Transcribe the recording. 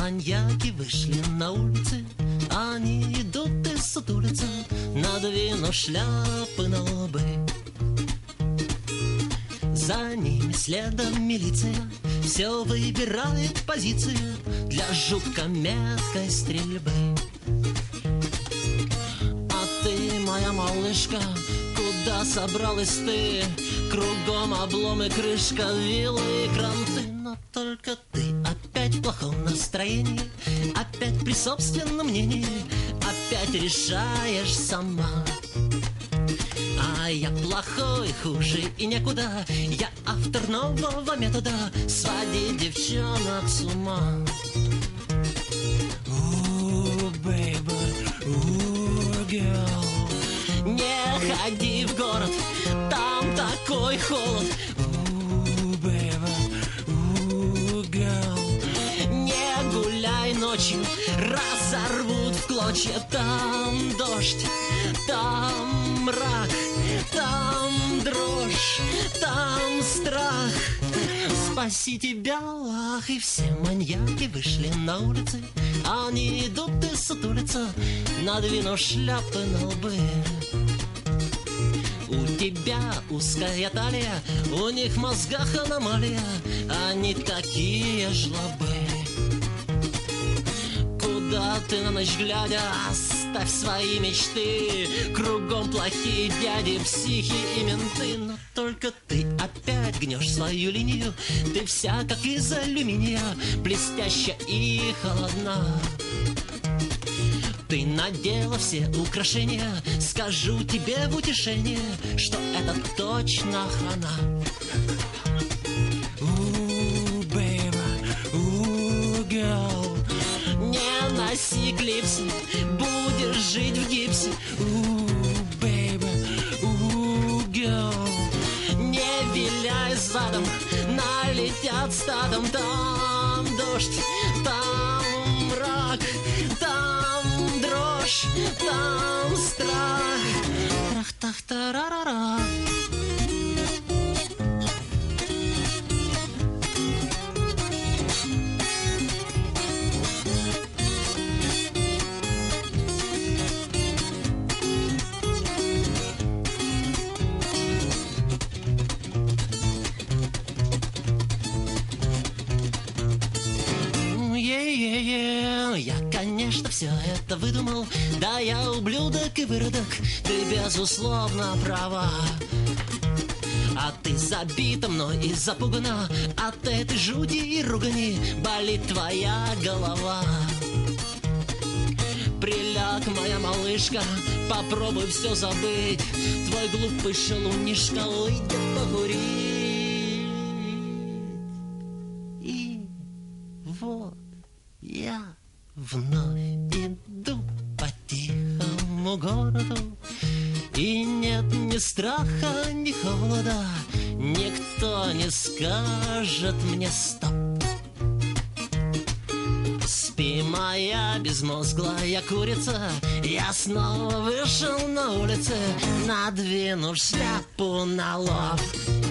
маньяки вышли на улицы. Они идут и сутулятся, надвинув шляпы на лбы. За ними следом милиция все выбирает позицию для жутко меткой стрельбы. А ты, моя малышка, куда собралась ты? Кругом обломы, крышка, вилы и кранты. Но только ты опять в плохом настроении, опять при собственном мнении, опять решаешь сама. А я плохой, хуже и некуда. Я автор нового метода сводить девчонок с ума. Baby, girl. Не ходи в город, там такой холод. Baby, girl. Не гуляй ночью, разорвут в клочья. Там дождь, там мрак, там дрожь, там страх. Спаси тебя, ах, и все маньяки вышли на улицы. Они идут и сутулятся, надвинув шляпы на лбы. У тебя узкая талия, у них в мозгах аномалия. Они такие жлобы. Куда ты на ночь глядя, оставь свои мечты. Кругом плохие дяди, психи и менты. Но только ты опять гнешь свою линию. Ты вся как из алюминия, блестящая и холодна. Ты надела все украшения, скажу тебе в утешение, что это точно она. Baby, girl. Не носи клипсы, будешь жить в гипсе. Baby, girl. Не виляй задом, налетят стадом. Там дождь, там мрак, там дрожь, там страх. Трах-тах-тарарара. Я, конечно, все это выдумал. Да, я ублюдок и выродок, ты безусловно права. А ты забита мной и запугана. От этой жути и ругани болит твоя голова. Приляг, моя малышка, попробуй все забыть. Твой глупый шалунишка уйдет покурить. И вот я вновь иду по тихому городу, и нет ни страха, ни холода. Никто не скажет мне стоп. Спи, моя безмозглая курица. Я снова вышел на улице, надвинув шляпу на лоб.